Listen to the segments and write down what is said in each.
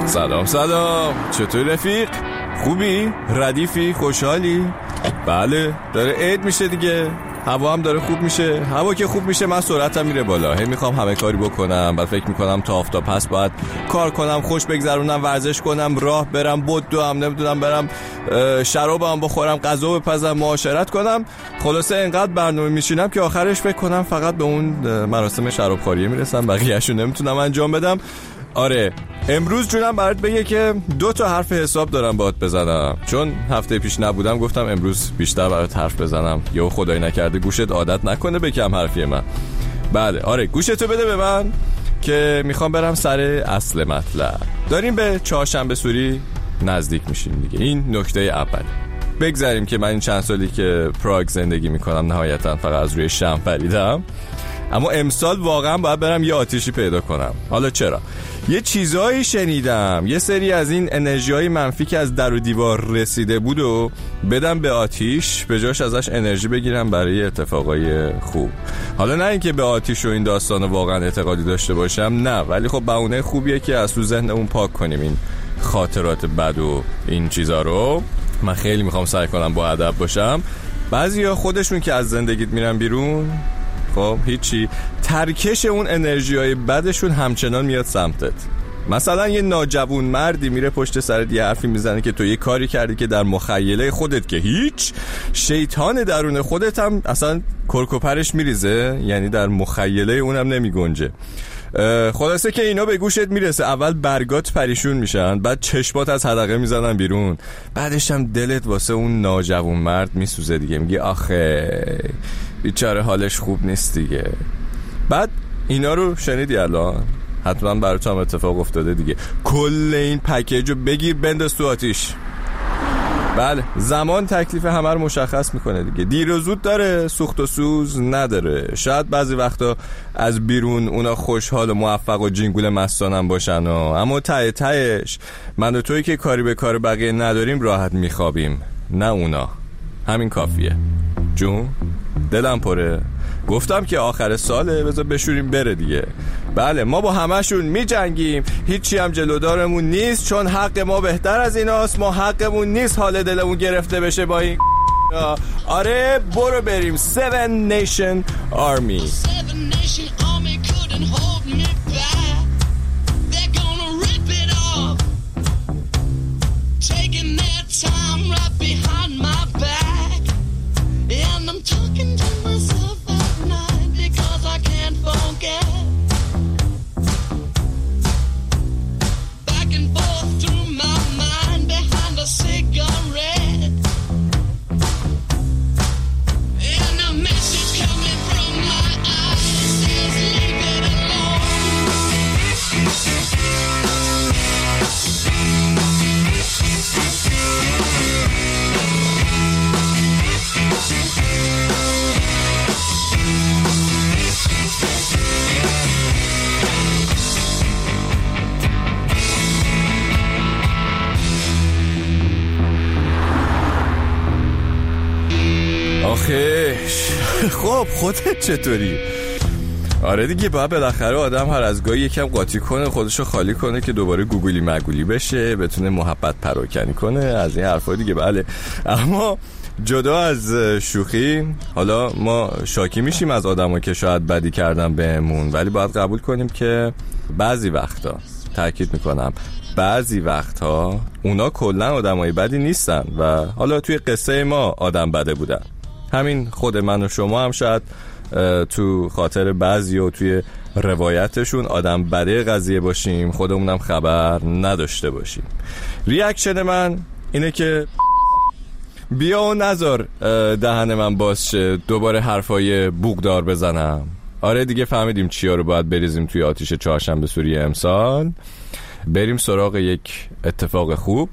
سلام چطور رفیق؟ خوبی؟ ردیفی؟ خوشحالی؟ بله داره عید میشه دیگه، هوا هم داره خوب میشه. هوا که خوب میشه من سرعتم میره بالا، هی میخوام همه کاری بکنم. بعد فکر میکنم تا آفتاب پس باید کار کنم، خوش بگذرونم، ورزش کنم، راه برم، بدوم، نمیدونم برم شرابم بخورم، غذا بپزم، معاشرت کنم. خلاصه اینقدر برنامه میشینم که آخرش فکر کنم فقط به اون مراسم شرابخوریه میرسم، بقیه‌شو نمیتونم انجام بدم. آره امروز جونم برات بگه که 2 تا حرف حساب دارم باهات بزنم، چون هفته پیش نبودم گفتم امروز بیشتر برات حرف بزنم، یا خدای نکرده گوشت عادت نکنه به کم حرفی من. بله آره گوشتو بده به من که میخوام برم سر اصل مطلب. داریم به چهارشنبه سوری نزدیک میشیم دیگه، این نکته اول. بگذاریم که من این چند سالی که پراگ زندگی میکنم نهایتا فقط از روی شم پریدم، اما امسال واقعا باید برم یه آتیشی پیدا کنم. حالا چرا؟ یه چیزایی شنیدم، یه سری از این انرژی‌های منفی که از در و دیوار رسیده بود و بدم به آتیش، به جاش ازش انرژی بگیرم برای اتفاقای خوب. حالا نه اینکه به آتیش و این داستان واقعا اعتقادی داشته باشم، نه، ولی خب بهونه خوبیه که از تو ذهنمون پاک کنیم این خاطرات بد و این چیزا رو. من خیلی میخوام سعی کنم با ادب باشم. بعضیا خودشون که از زندگیت میرن بیرون، خب هیچی، ترکش اون انرژیای بدشون همچنان میاد سمتت. مثلا یه ناجوون مردی میره پشت سرت یه حرفی میزنه که تو یه کاری کردی که در مخیله خودت که هیچ، شیطان درون خودت هم اصلا کرکوپرش میریزه، یعنی در مخیله اونم نمیگنجه. خلاصه که اینا به گوشت میرسه، اول برگات پریشون میشن، بعد چشمات از حدقه میزنن بیرون، بعدش هم دلت واسه اون ناجوون مرد میسوزه دیگه، میگی آخه بیچاره حالش خوب نیست دیگه. بعد اینا رو شنیدی الان؟ حتما برات هم اتفاق افتاده دیگه. کل این پکیج رو بگیر بنداز تو آتیش. بله زمان تکلیف همه رو مشخص میکنه دیگه، دیر و زود داره، سوخت و سوز نداره. شاید بعضی وقتا از بیرون اونا خوشحال و موفق و جینگول مستانم باشن اما ته تهش من و توی که کاری به کار بقیه نداریم راحت میخوابیم، نه اونا. همین کافیه. جون دلم پره، گفتم که آخر ساله بذار بشوریم بره دیگه. بله ما با همشون می جنگیم، هیچی هم جلودارمون نیست، چون حق ما بهتر از ایناست. ما حقمون نیست حال دلمون گرفته بشه با این. آره برو بریم 7 Nation Army. آخیش خب خودت چطوری؟ آره دیگه باید بالاخره آدم هر از گاهی یکم قاطی کنه، خودشو خالی کنه که دوباره گوگلی مگولی بشه، بتونه محبت پراکنی کنه، از این حرفا دیگه. بله اما جدا از شوخی، حالا ما شاکی میشیم از آدما که شاید بدی کردن بهمون، ولی باید قبول کنیم که بعضی وقتا، تاکید میکنم بعضی وقتها، اونا کلا آدمای بدی نیستن و حالا توی قصه ما آدم بده بودن. همین خود من و شما هم شاید تو خاطر بعضی و توی روایتشون آدم بده قضیه باشیم، خودمونم خبر نداشته باشیم. ریاکشن من اینه که بیا و نذار دهن من باز شه دوباره حرفای بوگدار بزنم. آره دیگه فهمیدیم چیا رو باید بریزیم توی آتیش چهارشنبه سوری امسال. بریم سراغ یک اتفاق خوب.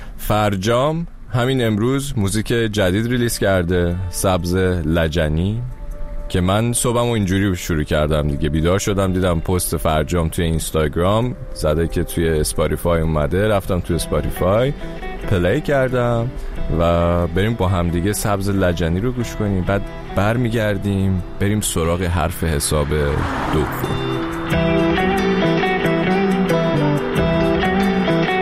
فرجام همین امروز موزیک جدید ریلیز کرده، سبز لجنی، که من صبحم اینجوری شروع کردم دیگه. بیدار شدم دیدم پست فرجام توی اینستاگرام زده که توی اسپاتیفای اومده، رفتم توی اسپاتیفای پلی کردم و بریم با هم دیگه سبز لجنی رو گوش کنیم، بعد برمیگردیم بریم سراغ حرف حساب دوم.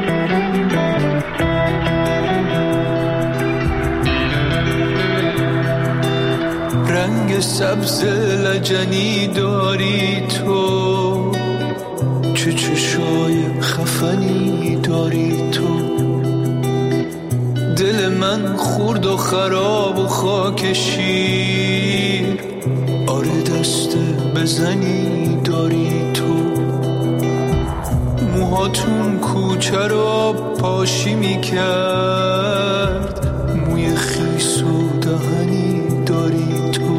سبز لجنی داری تو، چه چشای خفنی داری تو. دل من خورد و خراب و خاک شیر، آره دست بزنی داری تو. موهاتون کوچه رو پاشی میکرد، موی خیس و دهنی داری تو.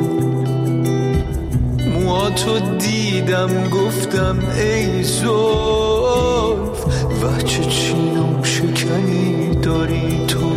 موهاتو دیدم گفتم ای زلف، و چه چین و شکنی داری تو.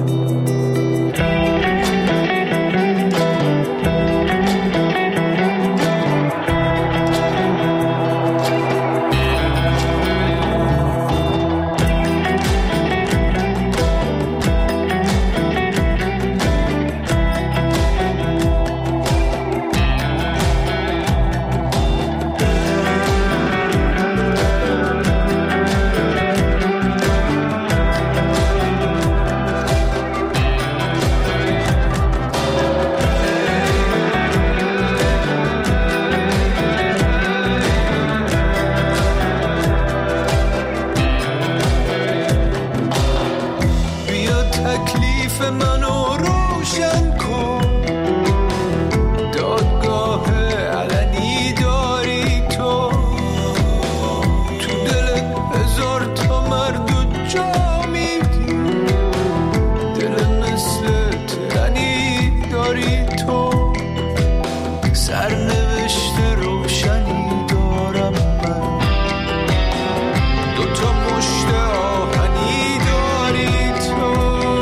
تکلیف منو روشن کن، دادگاه علنی داری تو. تو دل هزار تا مرد و جا میدی، دل مثل ترنی داری تو. سرنوشت روشنی دارم من، دوتا مشت آهنی داری تو.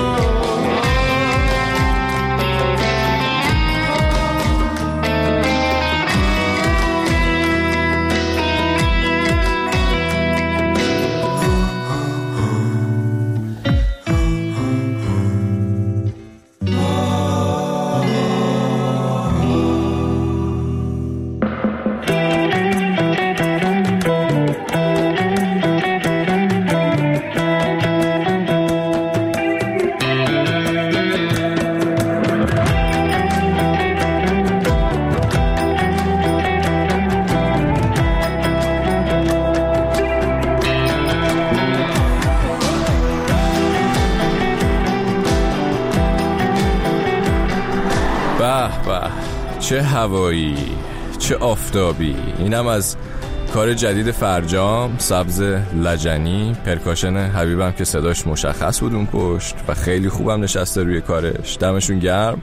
به چه هوایی، چه آفتابی. اینم از کار جدید فرجام، سبز لجنی. پرکاشن حبیبم که صداش مشخص بود اون پشت و خیلی خوبم نشسته روی کارش، دمشون گرم.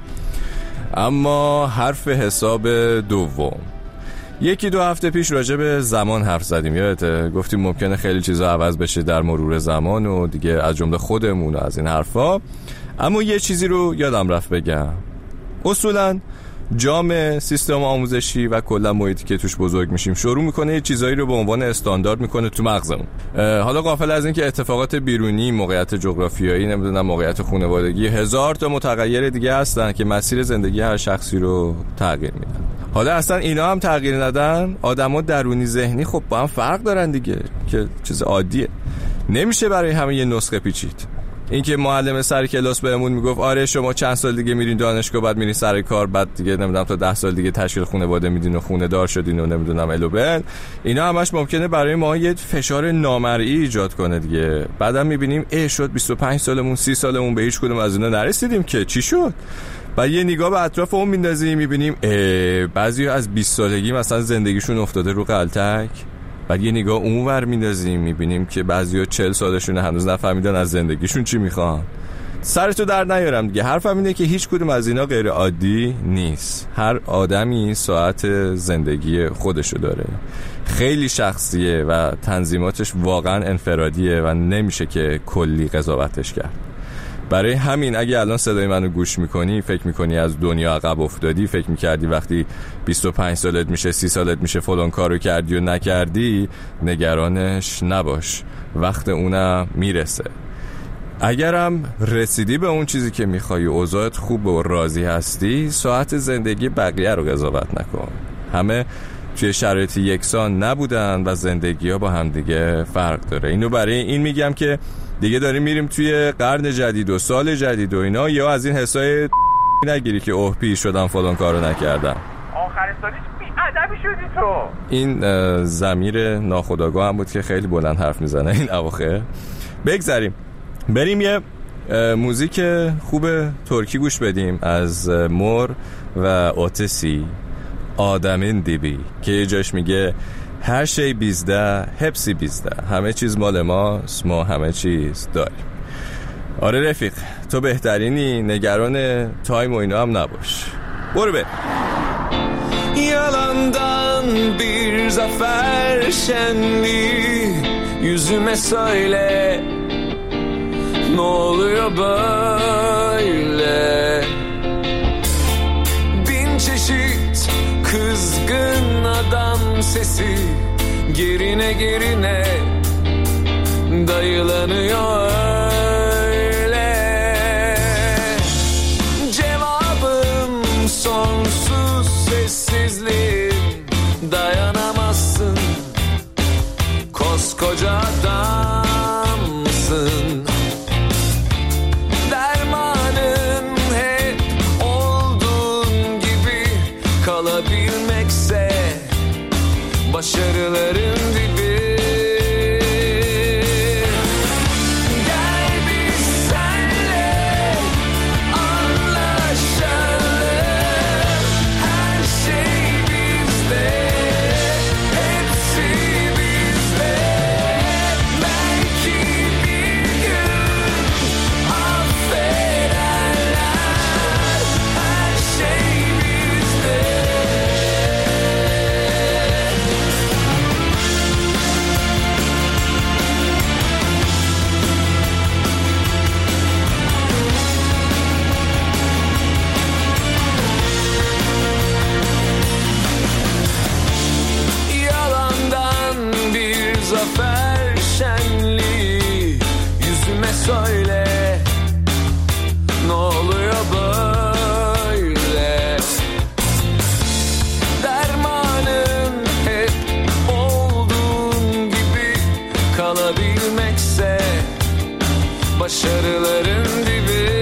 اما حرف حساب دوم، 1-2 هفته پیش راجع به زمان حرف زدیم، یادته؟ گفتیم ممکنه خیلی چیزا عوض بشه در مرور زمان و دیگه از جمله خودمون و از این حرفا. اما یه چیزی رو یادم رفت بگم. اصولاً جامعه، سیستم آموزشی و کلا محیطی که توش بزرگ میشیم شروع میکنه یه چیزایی رو به عنوان استاندارد میکنه تو مغزمون. حالا غافل از این که اتفاقات بیرونی، موقعیت جغرافیایی، نمیدونم موقعیت خانوادگی، 1000 تا متغیر دیگه هستن که مسیر زندگی هر شخصی رو تغییر میدن. حالا اصلا اینا هم تغییر ندن، آدما درونی ذهنی خب با هم فرق دارن دیگه، که چیز عادیه. نمیشه برای همه یه نسخه پیچید. اینکه معلم سر کلاس بهمون میگفت آره شما چند سال دیگه میرین دانشگاه، بعد میرین سر کار، بعد دیگه نمیدونم تا 10 سال دیگه تشکیل خانواده میدین و خونه دار شدین و نمیدونم الوبل، اینا همش ممکنه برای ما یه فشار نامرئی ایجاد کنه دیگه. بعدم میبینیم شد 25 سالمون 30 سالمون به هیچ کدوم از اینا نرسیدیم که چی شد. بعد یه نگاه به اطرافمون میندازیم میبینیم بعضیا از 20 سالگی مثلا زندگیشون افتاده رو غلطک. بعد یه نگاه اونور میندازیم میبینیم که بعضیا 40 سالشونه هنوز نفهمیدن از زندگیشون چی میخوان. سرتو در نیارم دیگه، حرفم اینه که هیچ کدوم از اینا غیر عادی نیست. هر آدمی ساعت زندگی خودشو داره، خیلی شخصیه و تنظیماتش واقعا انفرادیه و نمیشه که کلی قضاوتش کرد. برای همین اگه الان صدای منو گوش میکنی فکر میکنی از دنیا عقب افتادی، فکر میکردی وقتی 25 سالت میشه 30 سالت میشه فلان کارو کردی و نکردی، نگرانش نباش، وقت اونم میرسه. اگرم رسیدی به اون چیزی که میخوای و اوضاعت خوب و راضی هستی، ساعت زندگی بقیه رو قضاوت نکن. همه توی شرایط یکسان نبودن و زندگی ها با هم دیگه فرق داره. اینو برای این میگم که دیگه داریم میریم توی قرن جدید و سال جدید و اینا، یا از این حسای نگیری که پیر شدم فلان کارو نکردم. سالی بی‌ادبی شدی تو. این ضمیر ناخودآگاه هم بود که خیلی بلند حرف میزنه این اواخر. بگذاریم بریم یه موزیک خوب ترکی گوش بدیم از مور و اوتسی، آدمین دیبی، که یه جاش میگه هر شی بیزده هپسی بیزده، همه چیز مال ماست، ما همه çiz داریم. آره رفیق، تو بهترینی، نگران تایم و اینا هم نباش. برو به Yalandan bir zafer şenliği yüzüme söyle, ne oluyor böyle? Bin çeşit kızgın adam sesi gerine gerine dayılanıyor öyle. Cevabım sonsuz sessizliğim, dayanamazsın, koskoca adamsın. Dermanın hep olduğun gibi kalabilmekse başarıların dibi. Zafer şenliği yüzüme söyle, ne oluyor böyle? Dermanın hep olduğun gibi kalabilmekse başarıların dibi.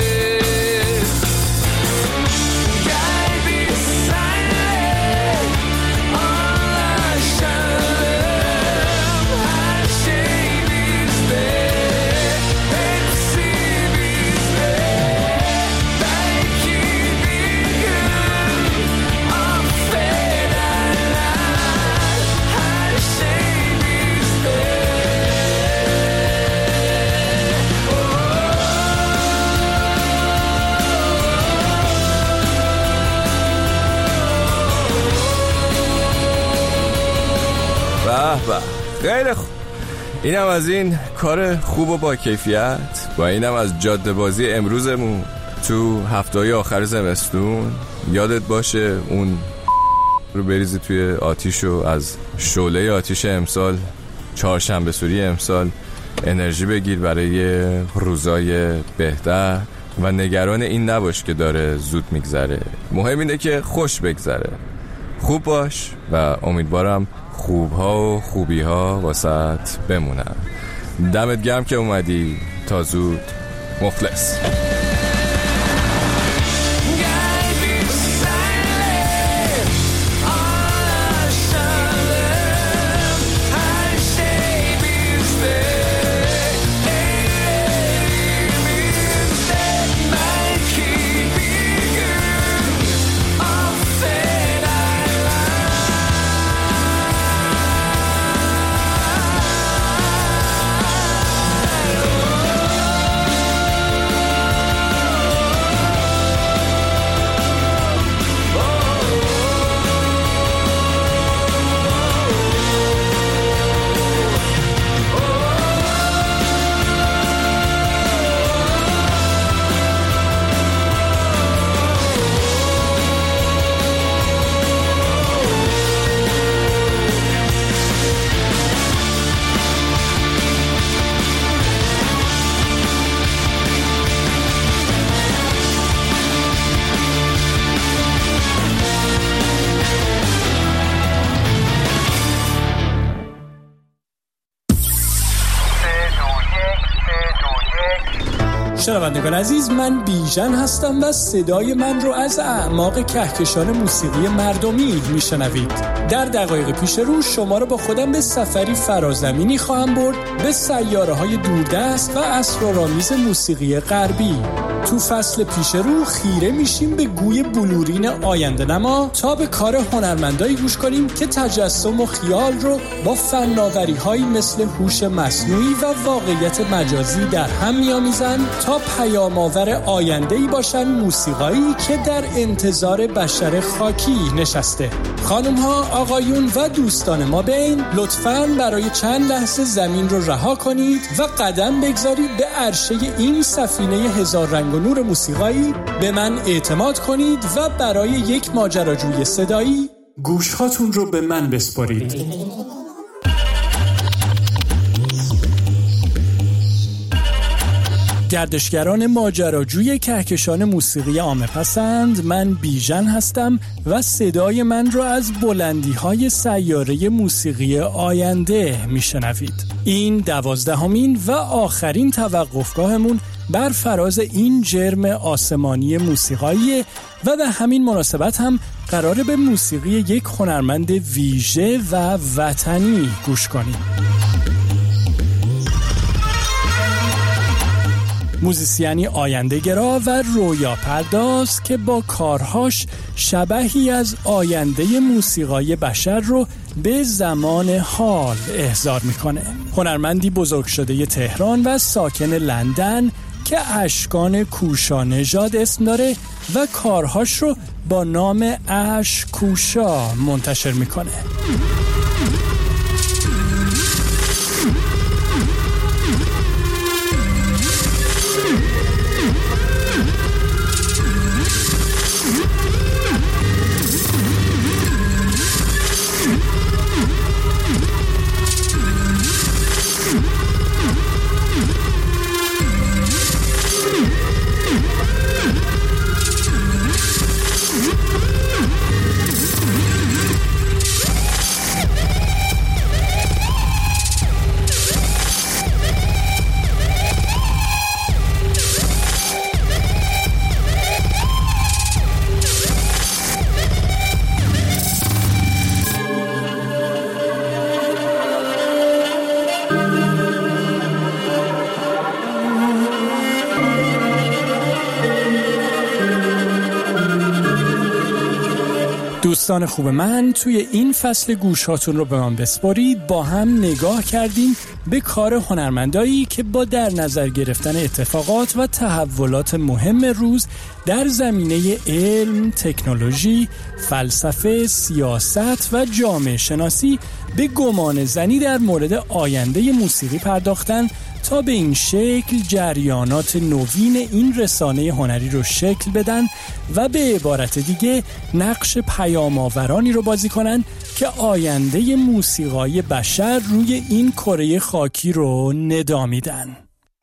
خیلی خوب، اینم از این کار خوب و با کیفیت، با اینم از جاده بازی امروزمون تو هفته‌های آخر زمستون. یادت باشه اون رو بریزی توی آتیش و از شعله آتیش امسال، چهارشنبه سوری امسال، انرژی بگیر برای روزای بهتر و نگران این نباش که داره زود میگذره. مهم اینه که خوش بگذره. خوب باش و امیدوارم خوبها و خوبیها واسط بمونن. دمت گرم که اومدی. تا زود. مخلص. شنوندگان عزیز، من بیژن هستم و صدای من رو از اعماق کهکشان موسیقی مردمی میشنوید. در دقایق پیش رو شما رو با خودم به سفری فرازمینی خواهم برد به سیاره‌های دوردست و اسرارآمیز موسیقی غربی. تو فصل پیش رو خیره میشیم به گوی بلورین آینده نما تا به کار هنرمندایی گوش کنیم که تجسم و خیال رو با فناوری‌هایی مثل هوش مصنوعی و واقعیت مجازی در هم می‌آمیزن تا پیام‌آور آینده‌ای باشن موسیقایی که در انتظار بشر خاکی نشسته. خانم‌ها، آقایون و دوستان ما بین، لطفاً برای چند لحظه زمین رو رها کنید و قدم بگذارید به عرشه این سفینه هزار رنگ و نور موسیقایی. به من اعتماد کنید و برای یک ماجراجوی صدایی گوش‌هاتون رو به من بسپارید. گردشگران ماجراجوی کهکشان موسیقی عامه‌پسند، من بیژن هستم و صدای من را از بلندی‌های سیاره موسیقی آینده میشنوید. این 12مین و آخرین توقفگاهمون بر فراز این جرم آسمانی موسیقایی و به همین مناسبت هم قراره به موسیقی یک هنرمند ویژه و وطنی گوش کنیم. موزیسیانی آینده‌گرا و رویا پرداز که با کارهاش شبحی از آینده موسیقای بشر رو به زمان حال احضار میکنه. هنرمندی بزرگ شده تهران و ساکن لندن که اشکان کوشا نژاد اسم داره و کارهاش رو با نام اش کوشا منتشر میکنه. دوستان خوب من، توی این فصل گوشاتون رو به من بسپارید با هم نگاه کردیم به کار هنرمندایی که با در نظر گرفتن اتفاقات و تحولات مهم روز در زمینه علم، تکنولوژی، فلسفه، سیاست و جامعه شناسی به گمان زنی در مورد آینده موسیقی پرداختن تا به این شکل جریانات نوین این رسانه هنری رو شکل بدن و به عبارت دیگه نقش پیام‌آورانی رو بازی کنن که آینده موسیقای بشر روی این کره خاکی رو ندا میدن.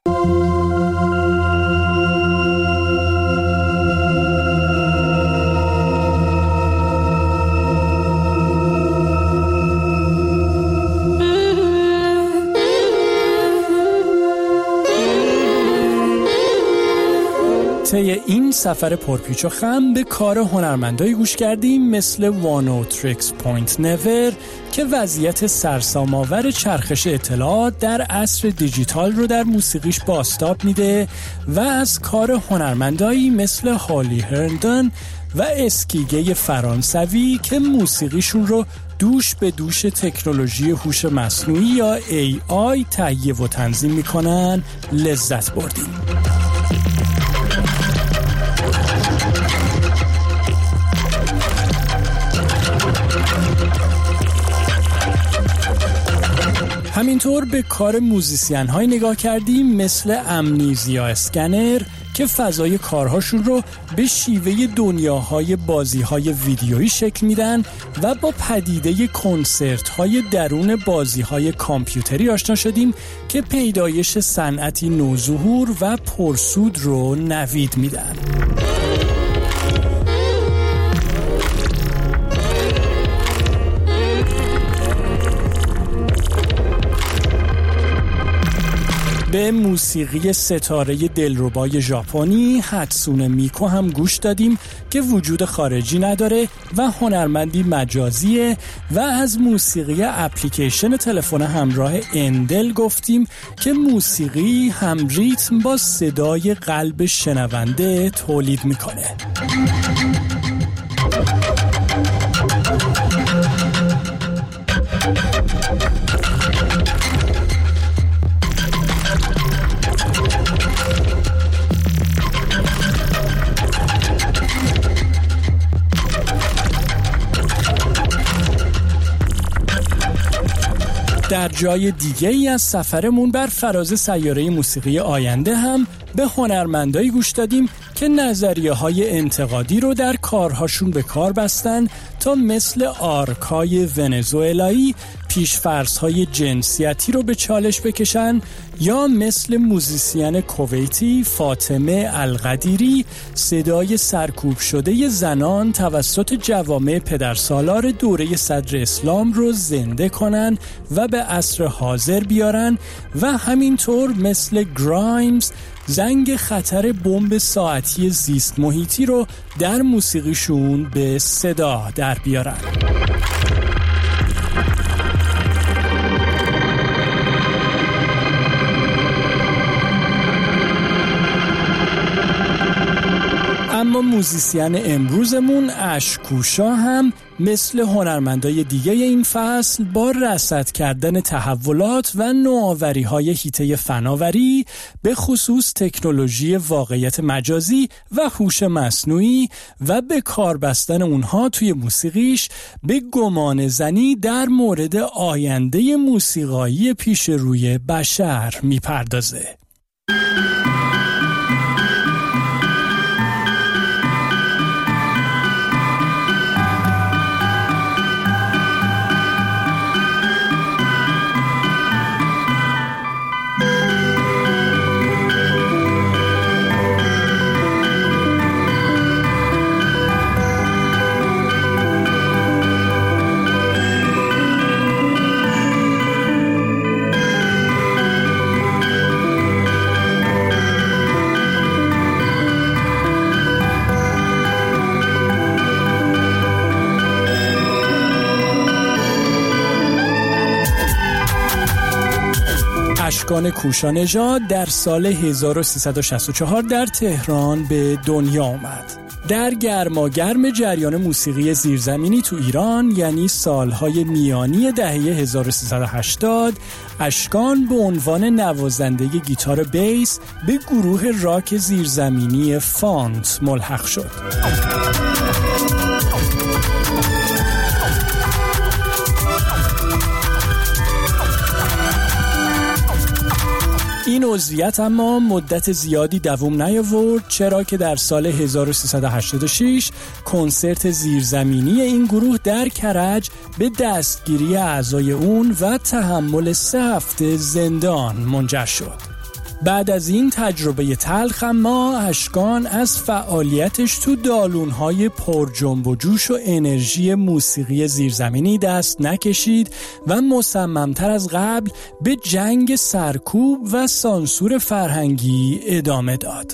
طی این سفر پرپیچ و خم به کار هنرمندایی گوش کردیم مثل وانوتریکس پوینت نور که وضعیت سرسام‌آور چرخش اطلاعات در عصر دیجیتال رو در موسیقیش بازتاب میده و از کار هنرمندایی مثل هالی هرندن و اسکیگه فرانسوی که موسیقیشون رو دوش به دوش تکنولوژی هوش مصنوعی یا AI تهیه و تنظیم میکنن لذت بردیم. همینطور به کار موزیسین های نگاه کردیم مثل امنیزیا اسکنر که فضای کارهاشون رو به شیوه دنیاهای بازیهای ویدیویی شکل میدن و با پدیده کنسرت های درون بازیهای کامپیوتری آشنا شدیم که پیدایش صنعتی نوظهور و پرسود رو نوید میدن. به موسیقی ستاره دلربای ژاپنی هاتسونه میکو هم گوش دادیم که وجود خارجی نداره و هنرمندی مجازیه و از موسیقی اپلیکیشن تلفن همراه اندل گفتیم که موسیقی هم ریتم با صدای قلب شنونده تولید میکنه. در جای دیگه ای از سفرمون بر فراز سیاره موسیقی آینده هم به هنرمندایی گوش دادیم که نظریه‌های انتقادی رو در کارهاشون به کار بستن تا مثل آرکای ونزوئلایی پیش‌فرض‌های جنسیتی رو به چالش بکشن یا مثل موزیسین کویتی فاطمه القدیری صدای سرکوب شده زنان توسط جوامع پدرسالار دوره صدر اسلام رو زنده کنن و به عصر حاضر بیارن و همینطور مثل گرایمز زنگ خطر بمب ساعتی زیست محیطی رو در موسیقیشون به صدا در بیارن. اما موزیسین امروزمون اشکوشا هم مثل هنرمندای دیگه این فصل با رصد کردن تحولات و نوآوری‌های حیطه فناوری به خصوص تکنولوژی واقعیت مجازی و هوش مصنوعی و به کار بستن اونها توی موسیقیش به گمان زنی در مورد آینده موسیقایی پیش روی بشر میپردازه. اشکان کوشانژاد در سال 1364 در تهران به دنیا آمد. در گرماگرم جریان موسیقی زیرزمینی تو ایران یعنی سالهای میانی دهه 1380 اشکان به عنوان نوازنده گیتار بیس به گروه راک زیرزمینی فانت ملحق شد. این عضویت اما مدت زیادی دوام نیاورد، چرا که در سال 1386 کنسرت زیرزمینی این گروه در کرج به دستگیری اعضای اون و تحمل 3 هفته زندان منجر شد. بعد از این تجربه تلخ اما اشکان از فعالیتش تو دالون‌های پر جنب و جوش و انرژی موسیقی زیرزمینی دست نکشید و مصممتر از قبل به جنگ سرکوب و سانسور فرهنگی ادامه داد.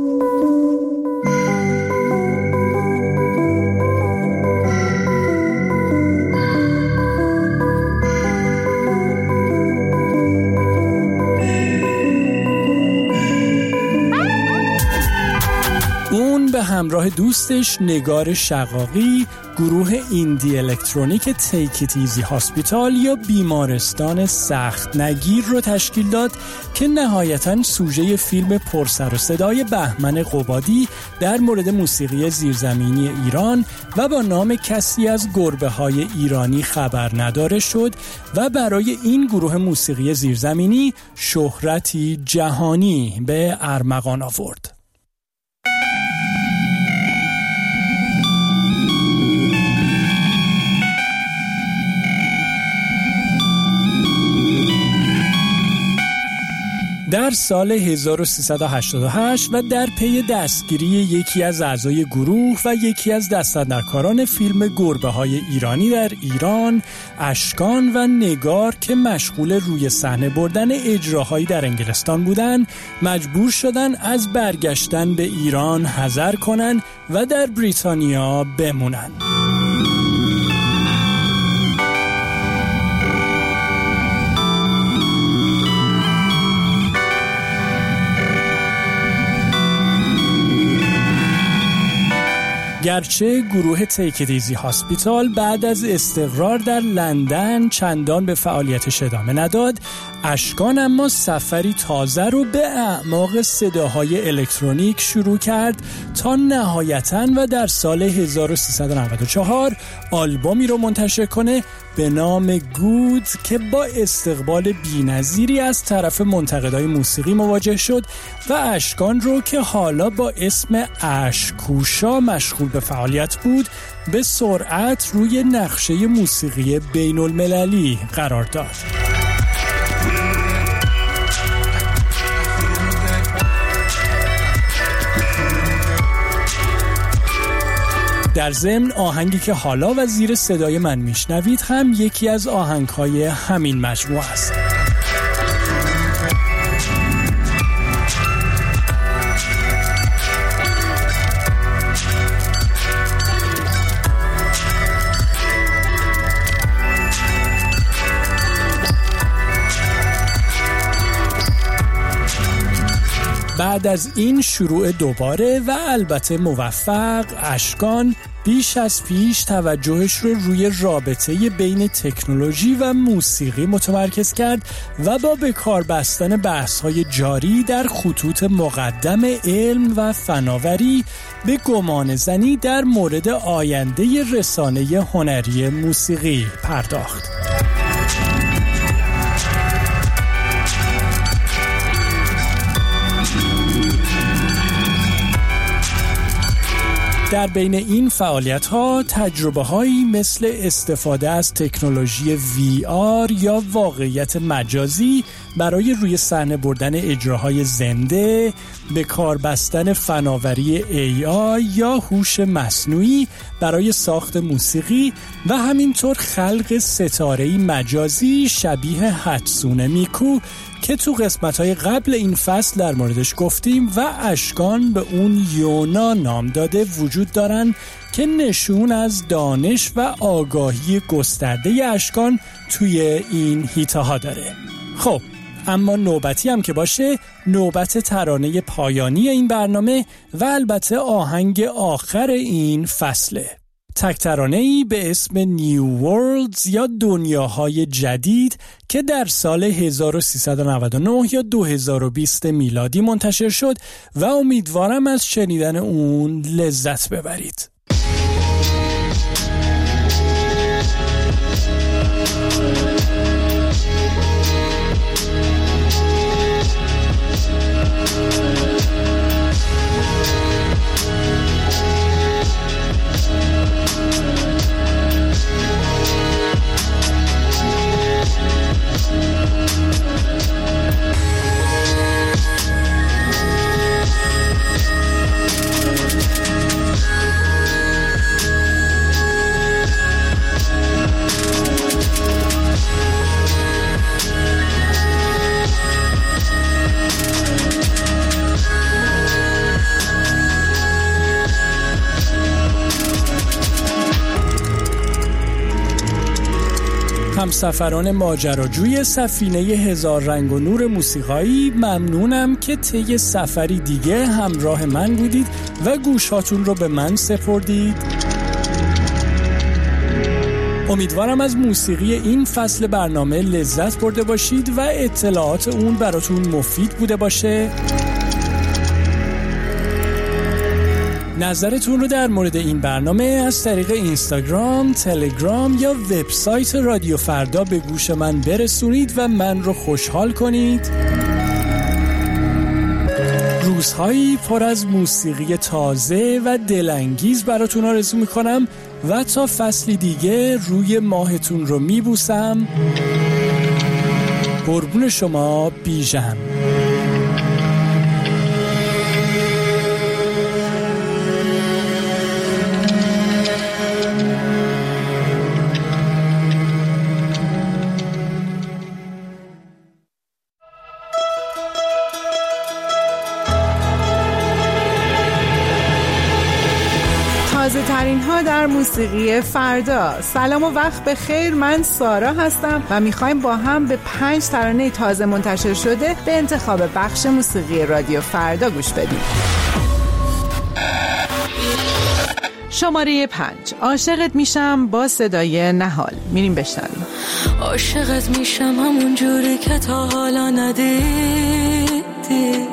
به همراه دوستش نگار شقاقی گروه ایندی الکترونیک تیک ایت ایزی هاسپیتال یا بیمارستان سخت نگیر رو تشکیل داد که نهایتاً سوژه فیلم پرسر و صدای بهمن قبادی در مورد موسیقی زیرزمینی ایران و با نام کسی از گربه‌های ایرانی خبر نداره شد و برای این گروه موسیقی زیرزمینی شهرتی جهانی به ارمغان آورد. در سال 1388 و در پی دستگیری یکی از اعضای گروه و یکی از دستاندرکاران فیلم گربه‌های ایرانی در ایران، اشکان و نگار که مشغول روی صحنه بردن اجراهایی در انگلستان بودند، مجبور شدن از برگشتن به ایران حذر کنند و در بریتانیا بمونند. گرچه گروه تیک ایت ایزی هاسپیتال بعد از استقرار در لندن چندان به فعالیتش ادامه نداد، اشکان اما سفری تازه رو به اعماق صداهای الکترونیک شروع کرد تا نهایتاً و در سال 1394 آلبومی رو منتشر کنه به نام گود که با استقبال بی‌نظیری از طرف منتقدای موسیقی مواجه شد و اشکان رو که حالا با اسم اشکوشا مشغول به فعالیت بود به سرعت روی نقشه موسیقی بین المللی قرار داد. در ضمن آهنگی که حالا و زیر صدای من میشنوید هم یکی از آهنگ‌های همین مجموعه است. بعد از این شروع دوباره و البته موفق، اشکان بیش از پیش توجهش رو روی رابطه بین تکنولوژی و موسیقی متمرکز کرد و با به کار بستن بحث‌های جاری در خطوط مقدم علم و فناوری به گمانه‌زنی در مورد آینده رسانه هنری موسیقی پرداخت. در بین این فعالیت‌ها تجربه‌هایی مثل استفاده از تکنولوژی VR یا واقعیت مجازی برای روی صحنه بردن اجراهای زنده، به کار بستن فناوری AI یا هوش مصنوعی برای ساخت موسیقی و همینطور خلق ستاره‌ای مجازی شبیه هاتسونه میکو که تو قسمت‌های قبل این فصل در موردش گفتیم و اشکان به اون یونا نام داده وجود دارن که نشون از دانش و آگاهی گسترده اشکان توی این هیته‌ها داره. خب اما نوبتی هم که باشه، نوبت ترانه پایانی این برنامه و البته آهنگ آخر این فصله. تک ترانه‌ای به اسم نیو ورلدز یا دنیاهای جدید که در سال 1399 یا 2020 میلادی منتشر شد و امیدوارم از شنیدن اون لذت ببرید. همسفران ماجراجوی سفینه هزار رنگ و نور موسیقایی، ممنونم که طی سفری دیگه همراه من بودید و گوشاتون رو به من سپردید. امیدوارم از موسیقی این فصل برنامه لذت برده باشید و اطلاعات اون براتون مفید بوده باشه. نظرتون رو در مورد این برنامه از طریق اینستاگرام، تلگرام یا وبسایت رادیو فردا به گوش من برسونید و من رو خوشحال کنید. روزهایی پر از موسیقی تازه و دلانگیز براتون آرزو میکنم و تا فصلی دیگه روی ماهتون رو میبوسم. قربون شما، بیژن. ترین ها در موسیقی فردا. سلام و وقت بخیر، من سارا هستم و میخوایم با هم به 5 ترانه تازه منتشر شده به انتخاب بخش موسیقی رادیو فردا گوش بدیم. شماره 5 عاشقت میشم با صدای نهال. میریم بشنویم. عاشقت میشم همون جوری که تا حالا ندیدی،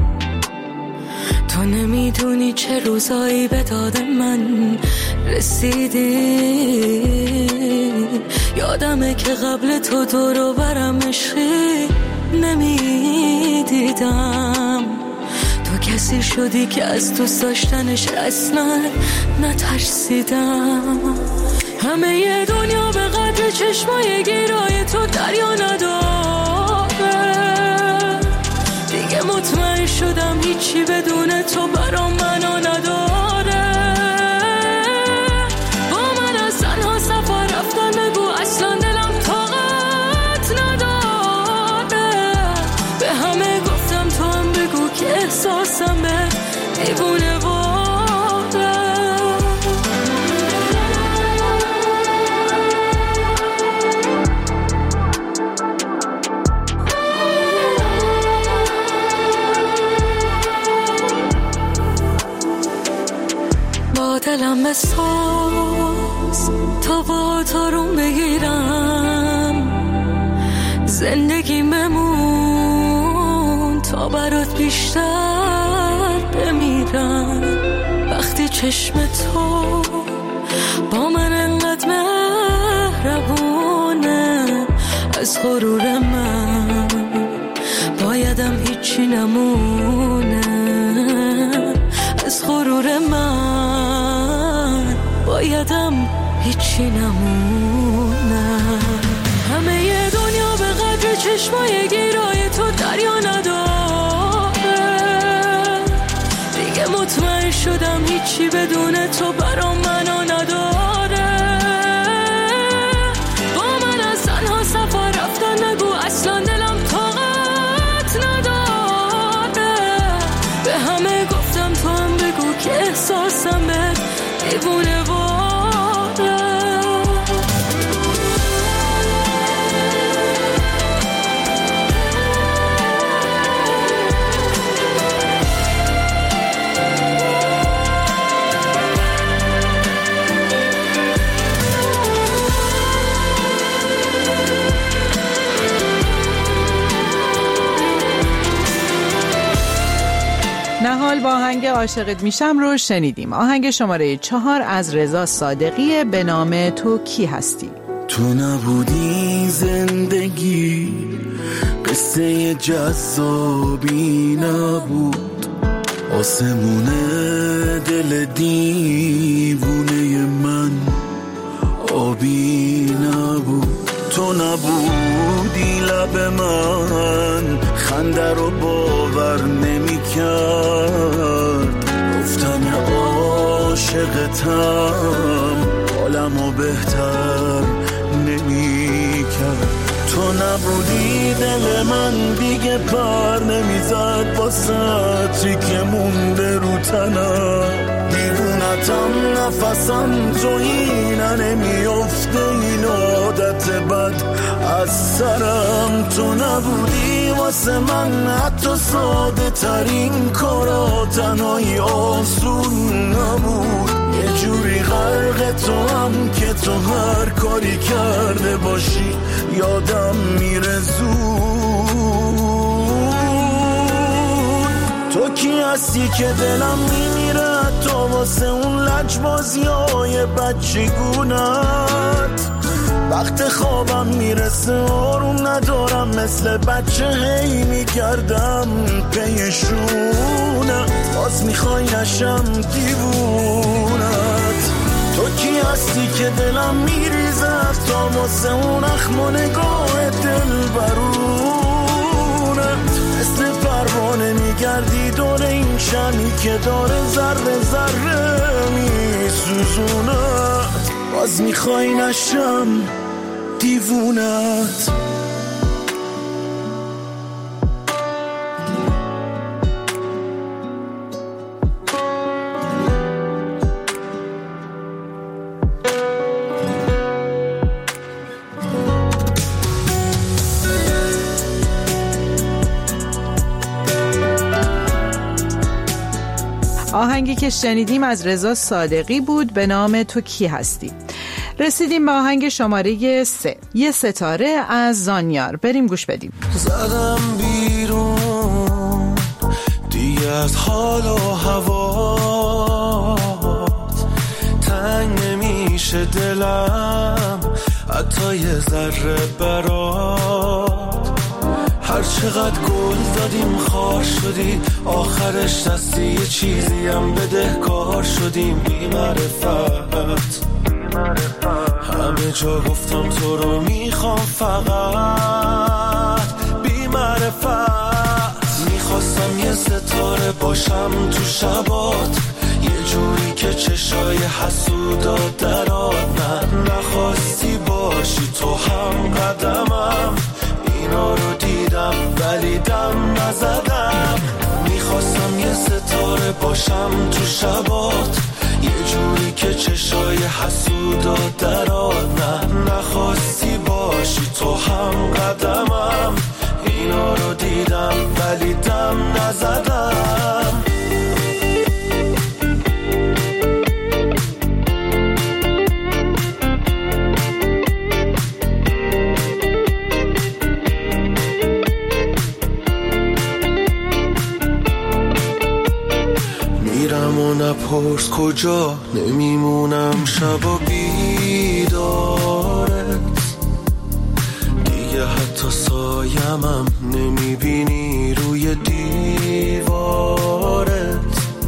تو نمیدونی چه روزایی به داد من رسیدی. یادمه که قبل تو دور و برم عشقی نمیدیدم، تو کسی شدی که از دوست داشتنش اصلا نترسیدم. همه ی دنیا به قدر چشمای گیرای تو دریا نداره، دیگه مطمئن شدم هیچی بدون تو برام منو نداره. با من از تنها سفر رفتن بگو اصلا دلم طاقت نداره، به همه گفتم تو هم بگو که احساسم به دیوونه واره. دلم بساز تا با تارون بگیرم، زندگی ممون تا برات بیشتر بمیرم. وقتی چشم تو با من انقدر مهربونه، از غرور من بایدم هیچی نمونه، از غرور من بایدم هیچی نمونه. همه ی دنیا به قدر چشمای گیرای تو دریا نداره، دیگه مطمئن شدم هیچی بدون تو برام منو نداره. با من از تنها سفر رفتن نگو اصلا دلم طاقت نداره، به همه گفتم تو هم بگو که احساسم به دیوونه واره. نهال با آهنگ عاشقت میشم رو شنیدیم. آهنگ شماره 4 از رضا صادقی به نام تو کی هستی. تو نبودی زندگی قصه جذابی نبود، آسمون دل دیوونه من آبی نبود. تو نبودی لب من خنده رو باور نمی کرد، گفتن عاشقتم حالمو بهتر نمی کرد. تو نبودی دل من دیگه پر نمیزد با سطری که مونده رو تنم، دیوونتم نفسم تو اینه نمیافته این عادت بد از سرم. تو نبودی واسه من حتی ساده ترین کارا تنهایی آسون نبود، یه جوری غرق تو هم که تو هر کاری کرده باشی یادم میره زود. تو کی هستی که دلم میمیره تو واسه اون لجبازیای بچگونت، وقت خوابم میرسه آروم ندارم مثل بچه هی میگردم پیشونت، باز میخوای نشم دیوونت. تو کی هستی که دلم میریزه تا واسه اون اخم و نگاه دل برونت، مثل پروانه میگردی دور این شمی که داره ذره ذره میسوزونت، باز میخوای نشم دیوونت. آهنگی که شنیدیم از رضا صادقی بود به نام تو کی هستی. رسیدیم به آهنگ شماره 3 یه ستاره از زانیار. بریم گوش بدیم. زدم بیرون دیگه از حال و هوا، تنگ نمیشه دلم حتی یه ذره برات. هر چقدر گل دادیم خار شدی، آخرش دستی یه چیزی هم بدهکار شدیم. بی معرفت همه جا گفتم تو رو میخوام، فقط بی معرفت. میخواستم یه ستاره باشم تو شبات، یه جوری که چشای حسودا درات. نخواستی باشی تو هم قدمم، اینا رو دیدم ولی دم نزدم. میخواستم یه ستاره باشم تو شبات، یه جوری که چشای حسودا درات. نخواستی باشی تو هم قدمم، اینا رو دیدم ولی دم نزدم. میرم و نپرس کجا، نمیمونم شب و بیدارت. دیگه حتی سایمم نمیبینی روی دیوارت.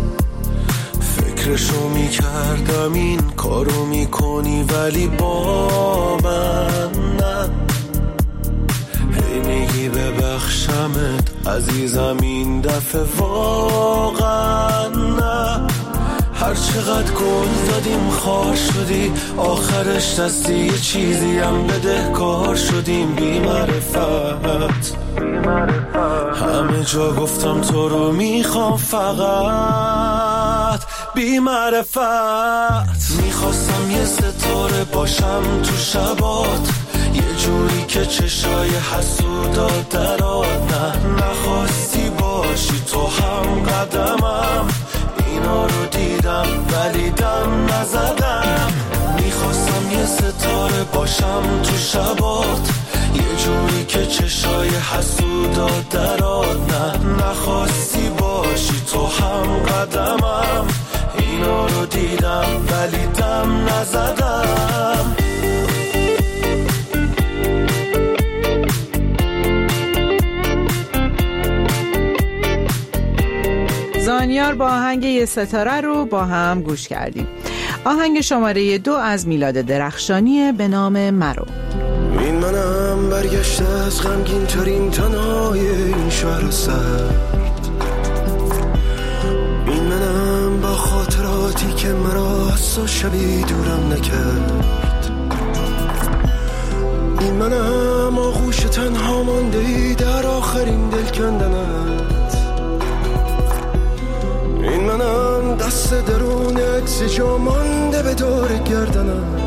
فکرشو میکردم این کارو میکنی ولی با من نه. هی میگی ببخشمت عزیزم این دفعه واقعا نه. هر چقدر گل دادیم خار شدی، آخرش دستی یه چیزی هم بدهکار شدیم. بی معرفت همه جا گفتم تو رو میخوام، فقط بی معرفت. میخواستم یه ستاره باشم تو شبات، یه جوری که چشای حسودا درات. نخواستی باشی تو هم قدمم، اینا رو دیدم ولی دم نزدم. میخواستم یه ستاره باشم تو شبات، یه جوری که چشای حسودا درات. نخواستی باشی تو هم قدمم، اینا رو دیدم ولی دم نزدم. زانیار با آهنگ یه ستاره رو با هم گوش کردیم. آهنگ شماره 2 از میلاد درخشانی به نام مرو. این منم برگشته از غمگین ترین تنهای این شهر سرد. این منم با خاطراتی که مرا از تو شبی دورم نکرد. این منم آغوش تنها ماندهی در آخرین دل کندنت. این منم دست درون اکسی جا مانده به دور گردنت.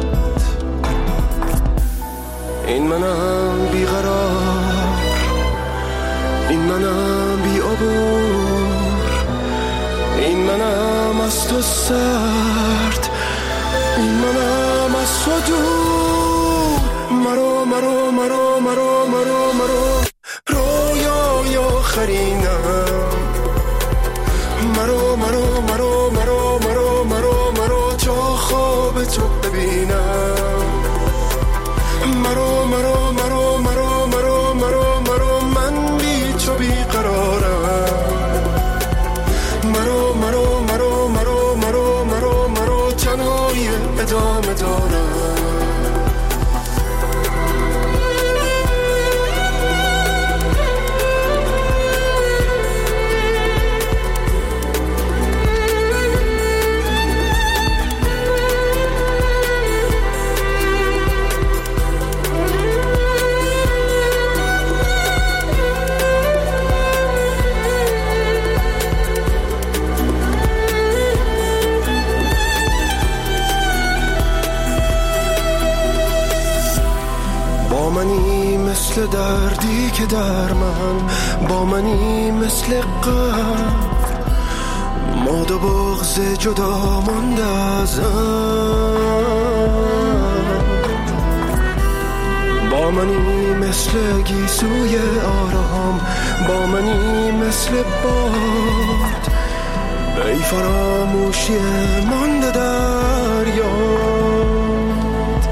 این منم بیقرار، این منم بی عبور، این منم از تو سرد، این منم از تو دور. مرو مرو مرو مرو مرو مرو رویای آخرینم. مرو مرو مرو مرو مرو مرو مرو تا خواب تو ببینم. مرو مرو مرو مرو مرو مرو مرو من بی تو بیقرارم. مرو مرو مرو مرو مرو مرو مرو تنهایی ادامه دارم. مثل دردی که در من با منی، مثل غم ما دو بغض جدا مانده ازم، با منی مثل گیسوی آرام، با منی مثل باد ای فراموشی مانده در یاد،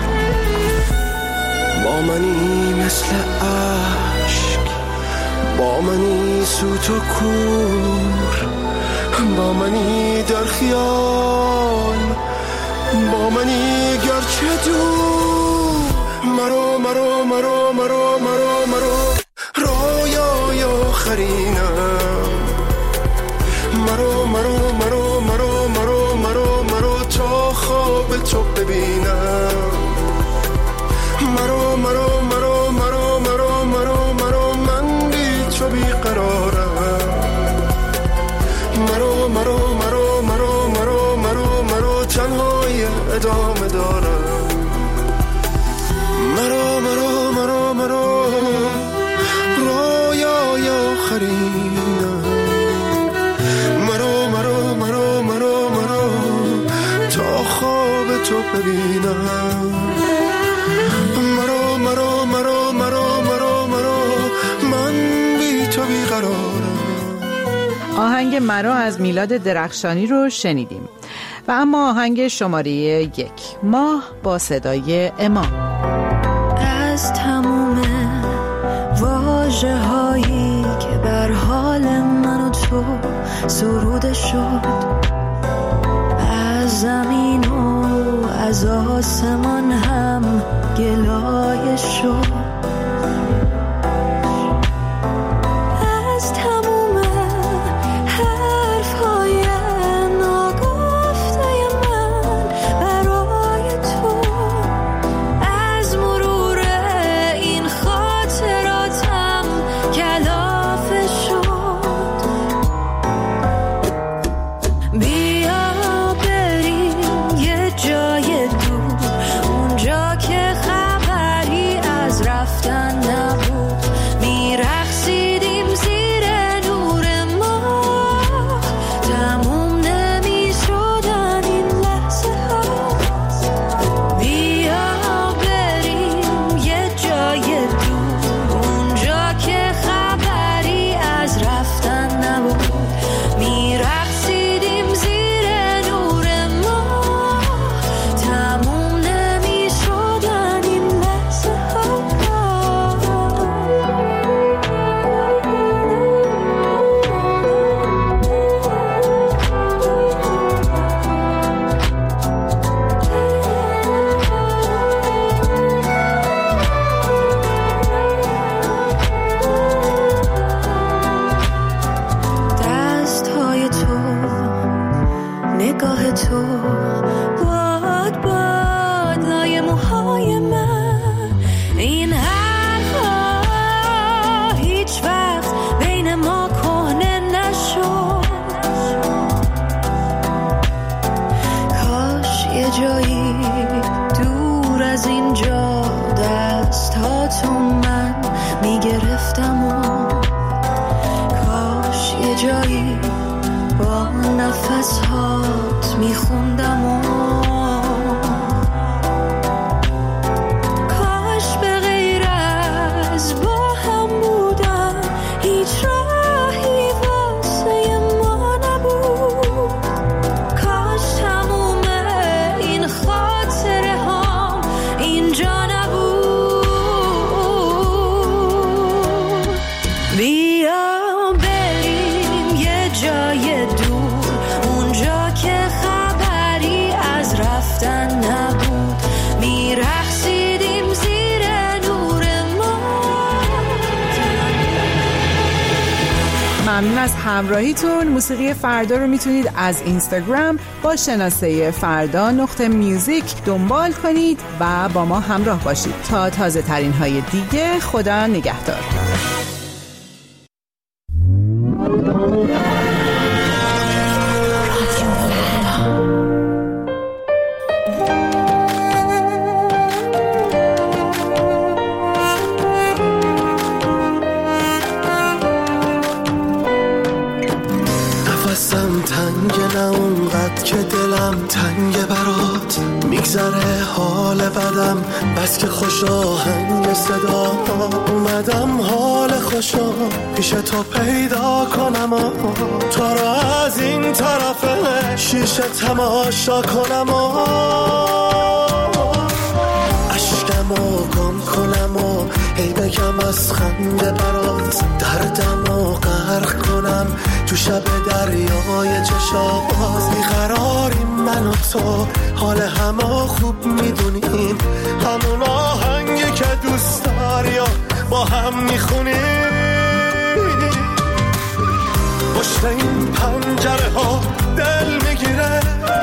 با منی مثل عشق، با منی سوت و کور، با منی در خیال، با منی گرچه دور، مرو مرو مرو مرو مرو مرو رویای آخرینم، مرو مرو مرو مرو مرو مرو مرو تا خواب تو ببینم، مرو مرو مرو مرو مرو مرو مرو من بی تو بیقرارم، مرو مرو مرو مرو مرو مرو مرو تنهای ادامه دارم، مرو مرو مرو مرو رویای آخرینم، مرو مرو مرو مرو مرو تا خواب تو ببینم، مرو مرو مرو مرو مرو مرو من بی تو بیقرارم. آهنگ مرو از میلاد درخشانی رو شنیدیم و اما آهنگ شماره 1 ماه با صدای اما. از تموم واژه هایی که بر حال من و تو سروده شد، از زمین و از آسمان هم گلایه شد، از تموم حرفهای ناگفته من برای تو، از مرور این خاطراتم کلافه شد، بیا بریم یه جای دور، اونجا که خبری از رفتن نبود، میرقصیدیم زیر نور ماه، تموم نمیشدن این لحظه ها، بیا بریم یه جای دور، اونجا که خبری از رفتن نبود، میرقصیدیم زیر نور ماه، تموم نمیشدن این لحظه ها. دستهای تو، نگاه تو، باد باد لای موهای من، این حرفا هیچ وقت بین ما کهنه نشد، کاش یه جایی دور از اینجا دستاتو من میگرفتم و کاش یه جایی با نفس هات میخوندم و کاش به غیر از با هم بودن هیچ راهی واسه ما نبود، کاش تموم این خاطره ها اینجا نبود، بیا بریم یه جای دور، اونجا که خبری از رفتن نبود، میرقصیدیم زیر نور ما. ممنون از همراهیتون. موسیقی فردا رو میتونید از اینستاگرام با شناسه فردا.میوزیک دنبال کنید و با ما همراه باشید تا تازه ترین های دیگه. خدا نگهدار. نفسم تنگ، نه اونقدر که دلم تنگ برات. میگذره حال بدم بس که خوش آهنگ صدا اومدم حال خوشا پیش تو پیدا کنم و تو را از این طرف شیشه تماشا کنم و اشکمو گم کنم و هی بگم از خنده برات، دردمو غرق کنم تو شب دریای چشات. بیقراریم من و تو، حال همو خوب میدونیم، همون آهنگی که دوست داری و با هم میخونیم. پشت این پنجره ها دل میگیره،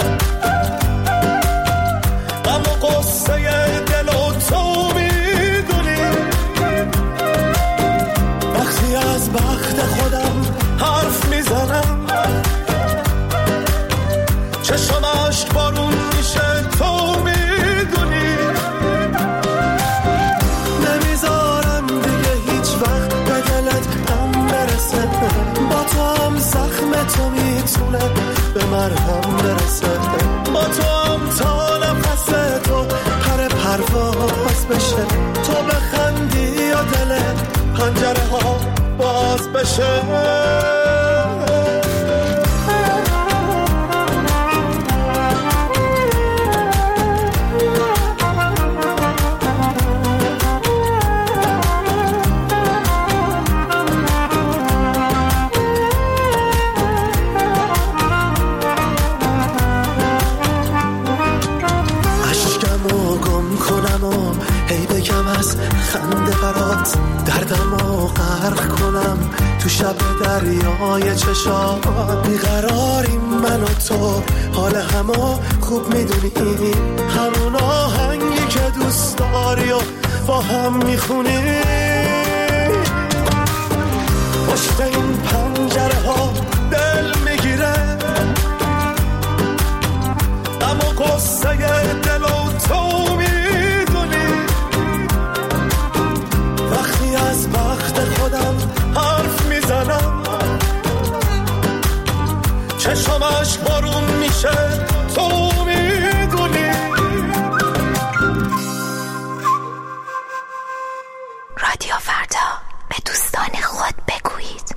اما قصه دل و تو میدونی. وقتی از بخت خودم حرف میزنم چشم عشق بارون میشه، تو میدونی. نمیذارم دیگه هیچ وقت به دلت هم برسه، با تو هم زخم تو میتونه به مرهم برسه. با تو هم تا نفس تو پر پرواز بشه، تو بخندی یا دل پنجره ها باز بشه. خنده برات دردمو غرق کنم تو شب دریای چشات. بیقراریم من و تو، حال همو خوب میدونی، همون آهنگی که دوست داری و با هم میخونی. پشت این پنجره ها دل میگیره، اما قصه دل و تو از بخت خودم حرف میزنم چشمش بارون میشه، تو میدونی. رادیو فردا، به دوستان خود بگویید.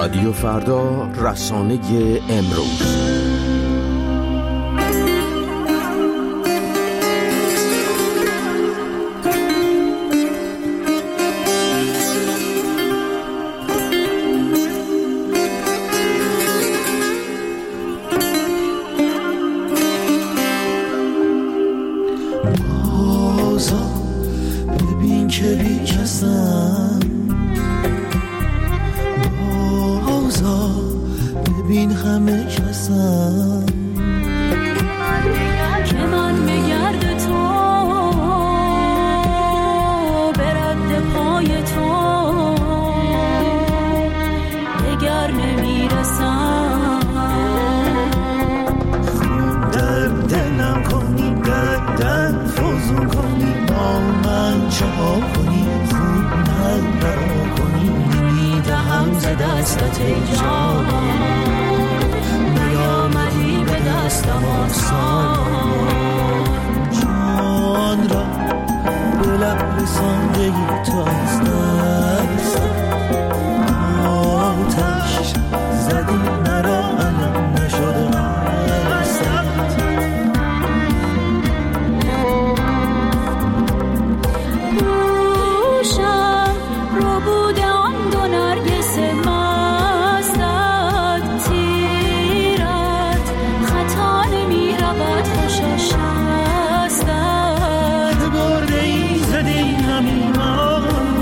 رادیو فردا، رسانه امروز. ببین که بی کسم، بازا ببین همه کسم، که من بگرد تو برد پای تو دگر نمیرسم. در دلم کنی، در فوزون کنی، با من چه کنی، خوب من برا کنی، نمیدهم ز دستت ای جان، نیامدی به دستم آسان، جان را به لب رساندگی تو از دستم، آتش زدی مرا علم نشده قصدت. گوشم رو بوده آن دو نرگس مستت، تیرت خطا نمی رود خوشش هستت، که برده ای زدی همین ما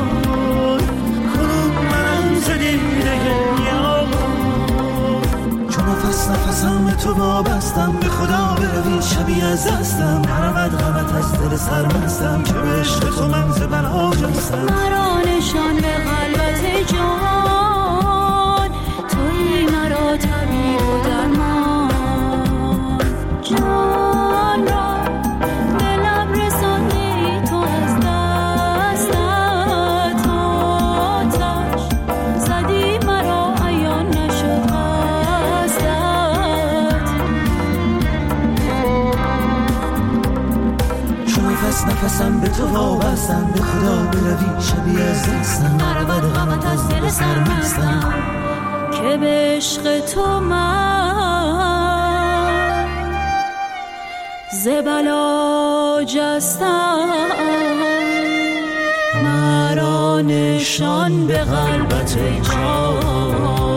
کنون منم زدی دگریا، چون نفسم به تو وابستم، به خدا بروی شبیه از دستم، نرود غمت از دل سرمستم، که به عشق تو من ز بلا جستم. مرا نشان به قلبت جان، تویی مرا طبیب و درمان، جان را به لب رساندی تو از دستت، آتش زدی مرا عیان نشد قصدت، چون نفسم به تو وابستم، به خدا بروی شبیه از دستم، نرود غمت از دل سرمستم، که به عشق تو من ز بلا جستم. مرا نشان به قلبت ای جان،